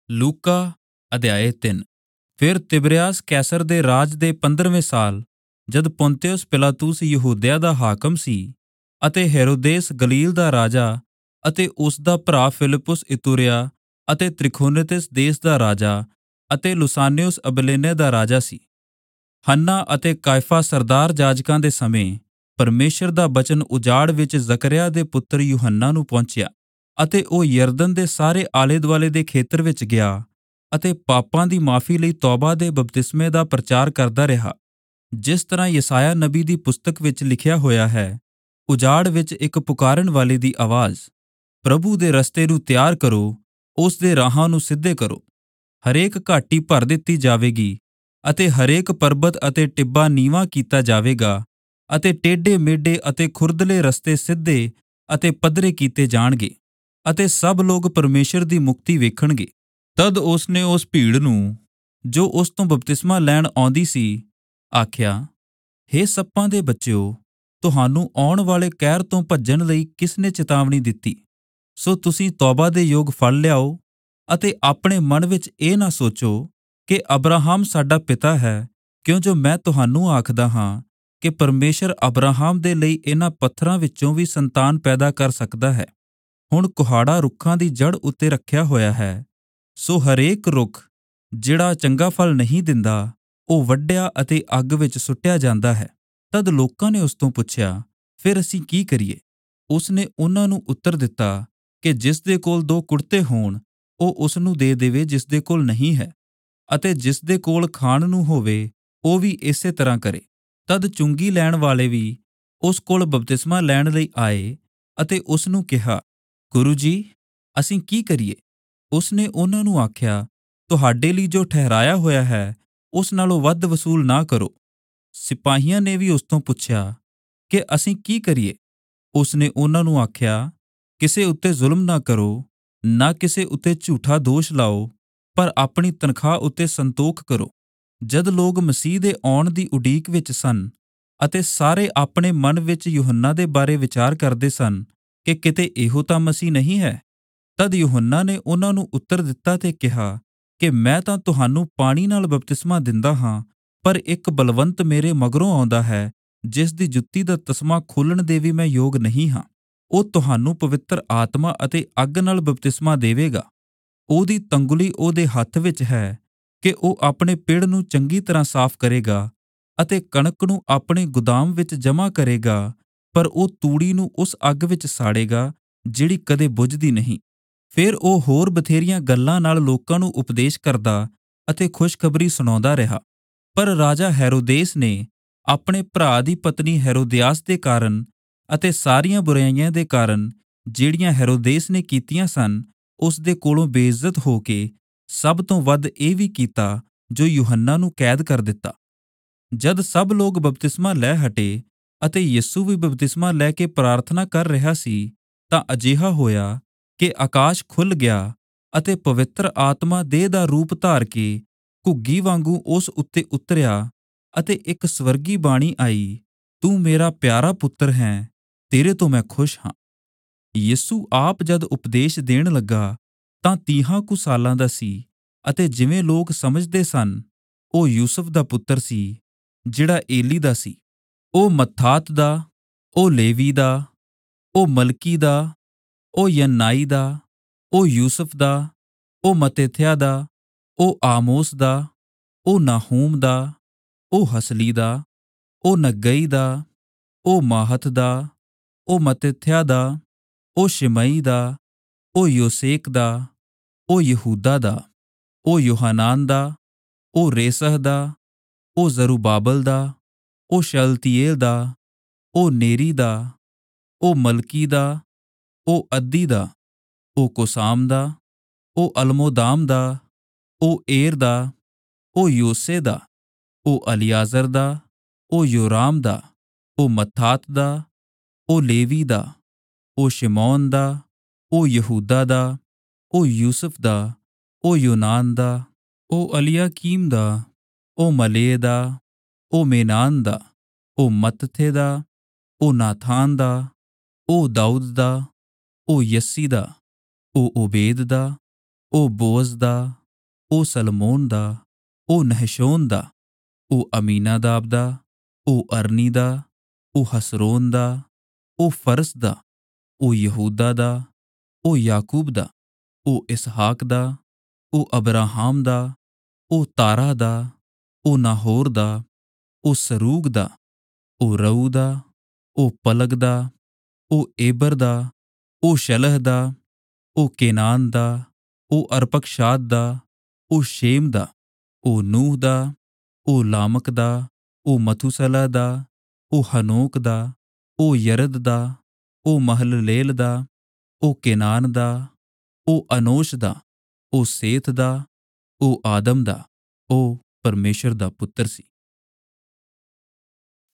ਲੂਕਾ ਅਧਿਆਇ 3। ਫਿਰ ਤਿਬਰਿਆਸ ਕੈਸਰ ਦੇ ਰਾਜ ਦੇ 15ਵੇਂ ਸਾਲ, ਜਦ ਪੁੰਤਿयुस ਪਿਲਾਤੁਸ ਯਹੂदिया ਦਾ ਹਾਕਮ ਸੀ ਅਤੇ ਹੈਰੋਦੇਸ ਗਲੀਲ ਦਾ ਰਾਜਾ ਅਤੇ ਉਸ ਦਾ ਭਰਾ ਫਿਲਿਪੁਸ ਇਤੂਰੇਆ ਅਤੇ ਤ੍ਰਿਖੋਨੀਤਿਸ ਦੇਸ ਦਾ ਰਾਜਾ ਅਤੇ ਲੁਸਾਨਿਉਸ ਅਬੇਲਨੇ ਦਾ ਰਾਜਾ ਸੀ। ਹੰਨਾ ਅਤੇ ਕਾਇਫਾ ਸਰਦਾਰ ਜਾਜਕਾਂ ਦੇ ਸਮੇਂ ਪਰਮੇਸ਼ਰ ਦਾ ਬਚਨ ਉਜਾੜ ਵਿੱਚ ਜ਼ਕਰਿਆ ਦੇ ਪੁੱਤਰ ਯੂਹੰਨਾ ਨੂੰ ਪਹੁੰਚਿਆ ਅਤੇ ਉਹ ਯਰਦਨ ਦੇ ਸਾਰੇ ਆਲੇ ਦੁਆਲੇ ਦੇ ਖੇਤਰ ਵਿੱਚ ਗਿਆ ਅਤੇ ਪਾਪਾਂ ਦੀ ਮਾਫੀ ਲਈ ਤੌਬਾ ਦੇ ਬਪਤਿਸਮੇ ਦਾ ਪ੍ਰਚਾਰ ਕਰਦਾ ਰਿਹਾ, ਜਿਸ ਤਰ੍ਹਾਂ ਯਸਾਇਆ ਨਬੀ ਦੀ ਪੁਸਤਕ ਵਿੱਚ ਲਿਖਿਆ ਹੋਇਆ ਹੈ, ਉਜਾੜ ਵਿੱਚ ਇੱਕ ਪੁਕਾਰਨ ਵਾਲੇ ਦੀ ਆਵਾਜ਼, ਪ੍ਰਭੂ ਦੇ ਰਸਤੇ ਨੂੰ ਤਿਆਰ ਕਰੋ, ਉਸ ਦੇ ਰਾਹਾਂ ਨੂੰ ਸਿੱਧੇ ਕਰੋ। ਹਰੇਕ ਘਾਟੀ ਭਰ ਦਿੱਤੀ ਜਾਵੇਗੀ ਅਤੇ ਹਰੇਕ ਪਰਬਤ ਅਤੇ ਟਿੱਬਾ ਨੀਵਾਂ ਕੀਤਾ ਜਾਵੇਗਾ ਅਤੇ ਟੇਢੇ ਮੇਢੇ ਅਤੇ ਖੁਰਦਲੇ ਰਸਤੇ ਸਿੱਧੇ ਅਤੇ ਪੱਧਰੇ ਕੀਤੇ ਜਾਣਗੇ ਅਤੇ ਸਭ ਲੋਕ ਪਰਮੇਸ਼ਰ ਦੀ ਮੁਕਤੀ ਵੇਖਣਗੇ। ਤਦ ਉਸ ਨੇ ਉਸ ਭੀੜ ਨੂੰ ਜੋ ਉਸ ਤੋਂ ਬਪਤਿਸਮਾ ਲੈਣ ਆਉਂਦੀ ਸੀ ਆਖਿਆ, ਹੇ ਸੱਪਾਂ ਦੇ ਬੱਚਿਓ, ਤੁਹਾਨੂੰ ਆਉਣ ਵਾਲੇ ਕਹਿਰ ਤੋਂ ਭੱਜਣ ਲਈ ਕਿਸ ਨੇ ਚੇਤਾਵਨੀ ਦਿੱਤੀ? ਸੋ ਤੁਸੀਂ ਤੌਬਾ ਦੇ ਯੋਗ ਫਲ ਲਿਆਓ ਅਤੇ ਆਪਣੇ ਮਨ ਵਿੱਚ ਇਹ ਨਾ ਸੋਚੋ ਕਿ ਅਬਰਾਹਮ ਸਾਡਾ ਪਿਤਾ ਹੈ, ਕਿਉਂ ਜੋ ਮੈਂ ਤੁਹਾਨੂੰ ਆਖਦਾ ਹਾਂ ਕਿ ਪਰਮੇਸ਼ਰ ਅਬਰਾਹਮ ਦੇ ਲਈ ਇਹਨਾਂ ਪੱਥਰਾਂ ਵਿੱਚੋਂ ਵੀ ਸੰਤਾਨ ਪੈਦਾ ਕਰ ਸਕਦਾ ਹੈ। ਹੁਣ ਕੁਹਾੜਾ ਰੁੱਖਾਂ ਦੀ ਜੜ ਉੱਤੇ ਰੱਖਿਆ ਹੋਇਆ ਹੈ, ਸੋ ਹਰੇਕ ਰੁੱਖ ਜਿਹੜਾ ਚੰਗਾ ਫਲ ਨਹੀਂ ਦਿੰਦਾ, ਉਹ ਵੱਢਿਆ ਅਤੇ ਅੱਗ ਵਿੱਚ ਸੁੱਟਿਆ ਜਾਂਦਾ ਹੈ। ਤਦ ਲੋਕਾਂ ਨੇ ਉਸ ਤੋਂ ਪੁੱਛਿਆ, ਫਿਰ ਅਸੀਂ ਕੀ ਕਰੀਏ? ਉਸ ਨੇ ਉਹਨਾਂ ਨੂੰ ਉੱਤਰ ਦਿੱਤਾ ਕਿ ਜਿਸ ਦੇ ਕੋਲ 2 ਕੁੜਤੇ ਹੋਣ, ਉਹ ਉਸ ਨੂੰ ਦੇ ਦੇਵੇ ਜਿਸ ਦੇ ਕੋਲ ਨਹੀਂ ਹੈ, ਅਤੇ ਜਿਸ ਦੇ ਕੋਲ ਖਾਣ ਨੂੰ ਹੋਵੇ, ਉਹ ਵੀ ਇਸੇ ਤਰ੍ਹਾਂ ਕਰੇ। ਤਦ ਚੁੰਗੀ ਲੈਣ ਵਾਲੇ ਵੀ ਉਸ ਕੋਲ ਬਪਤਿਸਮਾ ਲੈਣ ਲਈ ਆਏ ਅਤੇ ਉਸ ਨੂੰ ਕਿਹਾ, ਗੁਰੂ ਜੀ, ਅਸੀਂ ਕੀ ਕਰੀਏ? ਉਸ ਨੇ ਉਹਨਾਂ ਨੂੰ ਆਖਿਆ, ਤੁਹਾਡੇ ਲਈ ਜੋ ਠਹਿਰਾਇਆ ਹੋਇਆ ਹੈ, ਉਸ ਨਾਲੋਂ ਵੱਧ ਵਸੂਲ ਨਾ ਕਰੋ। ਸਿਪਾਹੀਆਂ ਨੇ ਵੀ ਉਸ ਤੋਂ ਪੁੱਛਿਆ ਕਿ ਅਸੀਂ ਕੀ ਕਰੀਏ? ਉਸ ਨੇ ਉਹਨਾਂ ਨੂੰ ਆਖਿਆ, ਕਿਸੇ ਉੱਤੇ ਜ਼ੁਲਮ ਨਾ ਕਰੋ, ਨਾ ਕਿਸੇ ਉੱਤੇ ਝੂਠਾ ਦੋਸ਼ ਲਾਓ, ਪਰ ਆਪਣੀ ਤਨਖਾਹ ਉੱਤੇ ਸੰਤੋਖ ਕਰੋ। ਜਦ ਲੋਕ ਮਸੀਹ ਦੇ ਆਉਣ ਦੀ ਉਡੀਕ ਵਿੱਚ ਸਨ ਅਤੇ ਸਾਰੇ ਆਪਣੇ ਮਨ ਵਿੱਚ ਯੂਹੰਨਾ ਦੇ ਬਾਰੇ ਵਿਚਾਰ ਕਰਦੇ ਸਨ ਕਿ ਕਿਤੇ ਇਹੋ ਤਾਂ ਮਸੀਹ ਨਹੀਂ ਹੈ, ਤਦ ਯੂਹੰਨਾ ਨੇ ਉਹਨਾਂ ਨੂੰ ਉੱਤਰ ਦਿੱਤਾ ਤੇ ਕਿਹਾ ਕਿ ਮੈਂ ਤਾਂ ਤੁਹਾਨੂੰ ਪਾਣੀ ਨਾਲ ਬਪਤਿਸਮਾ ਦਿੰਦਾ ਹਾਂ, ਪਰ ਇੱਕ ਬਲਵੰਤ ਮੇਰੇ ਮਗਰੋਂ ਆਉਂਦਾ ਹੈ, ਜਿਸ ਦੀ ਜੁੱਤੀ ਦਾ ਤਸਮਾ ਖੋਲਣ ਦੇ ਵੀ ਮੈਂ ਯੋਗ ਨਹੀਂ ਹਾਂ। ਉਹ ਤੁਹਾਨੂੰ ਪਵਿੱਤਰ ਆਤਮਾ ਅਤੇ ਅੱਗ ਨਾਲ ਬਪਤਿਸਮਾ ਦੇਵੇਗਾ। ਉਹਦੀ ਤੰਗੁਲੀ ਉਹਦੇ ਹੱਥ ਵਿੱਚ ਹੈ ਕਿ ਉਹ ਆਪਣੇ ਪਿੜ ਨੂੰ ਚੰਗੀ ਤਰ੍ਹਾਂ ਸਾਫ਼ ਕਰੇਗਾ ਅਤੇ ਕਣਕ ਨੂੰ ਆਪਣੇ ਗੁਦਾਮ ਵਿੱਚ ਜਮ੍ਹਾਂ ਕਰੇਗਾ, ਪਰ ਉਹ ਤੂੜੀ ਨੂੰ ਉਸ ਅੱਗ ਵਿੱਚ ਸਾੜੇਗਾ ਜਿਹੜੀ ਕਦੇ ਬੁਝਦੀ ਨਹੀਂ। ਫਿਰ ਉਹ ਹੋਰ ਬਥੇਰੀਆਂ ਗੱਲਾਂ ਨਾਲ ਲੋਕਾਂ ਨੂੰ ਉਪਦੇਸ਼ ਕਰਦਾ ਅਤੇ ਖੁਸ਼ਖਬਰੀ ਸੁਣਾਉਂਦਾ ਰਿਹਾ। ਪਰ ਰਾਜਾ ਹੈਰੋਦੇਸ ਨੇ ਆਪਣੇ ਭਰਾ ਦੀ ਪਤਨੀ ਹੈਰੋਦਿਆਸ ਦੇ ਕਾਰਨ ਅਤੇ ਸਾਰੀਆਂ ਬੁਰਾਈਆਂ ਦੇ ਕਾਰਨ ਜਿਹੜੀਆਂ ਹੈਰੋਦੇਸ ਨੇ ਕੀਤੀਆਂ ਸਨ, ਉਸ ਦੇ ਕੋਲੋਂ ਬੇਇੱਜ਼ਤ ਹੋ ਕੇ ਸਭ ਤੋਂ ਵੱਧ ਇਹ ਵੀ ਕੀਤਾ ਜੋ ਯੂਹੰਨਾ ਨੂੰ ਕੈਦ ਕਰ ਦਿੱਤਾ। ਜਦ ਸਭ ਲੋਕ ਬਪਤਿਸਮਾ ਲੈ ਹਟੇ ਅਤੇ ਯਿਸੂ ਵੀ ਬਪਤਿਸਮਾ ਲੈ ਕੇ ਪ੍ਰਾਰਥਨਾ ਕਰ ਰਿਹਾ ਸੀ, ਤਾਂ ਅਜਿਹਾ ਹੋਇਆ ਕਿ ਆਕਾਸ਼ ਖੁੱਲ੍ਹ ਗਿਆ ਅਤੇ ਪਵਿੱਤਰ ਆਤਮਾ ਦੇਹ ਦਾ ਰੂਪ ਧਾਰ ਕੇ ਘੁੱਗੀ ਵਾਂਗੂ ਉਸ ਉੱਤੇ ਉਤਰਿਆ ਅਤੇ ਇੱਕ ਸਵਰਗੀ ਬਾਣੀ ਆਈ, ਤੂੰ ਮੇਰਾ ਪਿਆਰਾ ਪੁੱਤਰ ਹੈ, ਤੇਰੇ ਤੋਂ ਮੈਂ ਖੁਸ਼ ਹਾਂ। ਯਿਸੂ ਆਪ ਜਦ ਉਪਦੇਸ਼ ਦੇਣ ਲੱਗਾ ਤਾਂ 30 ਕੁ ਸਾਲਾਂ ਦਾ ਸੀ ਅਤੇ ਜਿਵੇਂ ਲੋਕ ਸਮਝਦੇ ਸਨ, ਉਹ ਯੂਸਫ ਦਾ ਪੁੱਤਰ ਸੀ ਜਿਹੜਾ ਏਲੀ ਦਾ ਸੀ, ਉਹ ਮੱਥਾਤ ਦਾ, ਉਹ ਲੇਵੀ ਦਾ, ਉਹ ਮਲਕੀ ਦਾ, ਉਹ ਯੰਨਾਈ ਦਾ, ਉਹ ਯੂਸਫ ਦਾ, ਉਹ ਮਤਿਥਿਆ ਦਾ, ਉਹ ਆਮੋਸ ਦਾ, ਉਹ ਨਾਹੂਮ ਦਾ, ਉਹ ਹਸਲੀ ਦਾ, ਉਹ ਨੱਗਈ ਦਾ, ਉਹ ਮਾਹਤ ਦਾ, ਉਹ ਮਤਿਥਿਆ ਦਾ, ਉਹ ਸ਼ਿਮਈ ਦਾ, ਉਹ ਯੋਸੇਕ ਦਾ, ਉਹ ਯਹੂਦਾ ਦਾ, ਉਹ ਯੋਹਾਨਾਨ ਦਾ, ਉਹ ਰੇਸਹ ਦਾ, ਉਹ ਜ਼ਰੁਬਾਬਲ ਦਾ, ਉਹ ਸ਼ਲਤੀਏਲ ਦਾ, ਉਹ ਨੇਰੀ ਦਾ, ਉਹ ਮਲਕੀ ਦਾ, ਉਹ ਅੱਦੀ ਦਾ, ਉਹ ਕੋਸਾਮ ਦਾ, ਉਹ ਅਲਮੋਦਾਮ ਦਾ, ਉਹ ਏਰ ਦਾ, ਉਹ ਯੋਸੇ ਦਾ, ਉਹ ਅਲੀਆਜ਼ਰ ਦਾ, ਉਹ ਯੋਰਾਮ ਦਾ, ਉਹ ਮੱਥਾਤ ਦਾ, ਉਹ ਲੇਵੀ ਦਾ, ਉਹ ਸ਼ਿਮੌਨ ਦਾ, ਉਹ ਯਹੂਦਾ ਦਾ, ਉਹ ਯੂਸਫ ਦਾ, ਉਹ ਯੂਨਾਨ ਦਾ, ਉਹ ਅਲਿਆਕੀਮ ਦਾ, ਉਹ ਮਲੇ ਦਾ, ਉਹ ਮੇਨਾਨ ਦਾ, ਉਹ ਮੱਤਥੇ ਦਾ, ਉਹ ਨਾਥਾਨ ਦਾ, ਉਹ ਦਾਊਦ ਦਾ, ਉਹ ਯੱਸੀ ਦਾ, ਉਹ ਓਬੇਦ ਦਾ, ਉਹ ਬੋਅਜ਼ ਦਾ, ਉਹ ਸਲਮੋਨ ਦਾ, ਉਹ ਨਹਸ਼ੋਨ ਦਾ, ਉਹ ਅਮੀਨਾਦਾਬ ਦਾ, ਉਹ ਅਰਨੀ ਦਾ, ਉਹ ਹਸਰੋਨ ਦਾ, ਉਹ ਫਰਸ ਦਾ, ਉਹ ਯਹੂਦਾ ਦਾ, ਉਹ ਯਾਕੂਬ ਦਾ, ਉਹ ਇਸਹਾਕ ਦਾ, ਉਹ ਅਬਰਾਹਾਮ ਦਾ, ਉਹ ਤਾਰਾ ਦਾ, ਉਹ ਨਾਹੋਰ ਦਾ, ਉਹ ਸਰੂਗ ਦਾ, ਉਹ ਰਊ ਦਾ, ਉਹ ਪਲਗ ਦਾ, ਉਹ ਏਬਰ ਦਾ, ਉਹ ਸ਼ਲਹ ਦਾ, ਉਹ ਕੇਨਾਨ ਦਾ, ਉਹ ਅਰਪਕਸ਼ਾਦ ਦਾ, ਉਹ ਸ਼ੇਮ ਦਾ, ਉਹ ਨੂਹ ਦਾ, ਉਹ ਲਾਮਕ ਦਾ, ਉਹ ਮਥੂਸਲਾ ਦਾ, ਉਹ ਹਨੋਕ ਦਾ, ਉਹ ਯਰਦ ਦਾ, ਉਹ ਮਹਲਲੇਲ ਦਾ, ਉਹ ਕੇਨਾਨ ਦਾ, ਉਹ ਅਨੋਸ਼ ਦਾ, ਉਹ ਸੇਤ ਦਾ, ਉਹ ਆਦਮ ਦਾ। ਉਹ ਪਰਮੇਸ਼ਰ ਦਾ ਪੁੱਤਰ ਸੀ।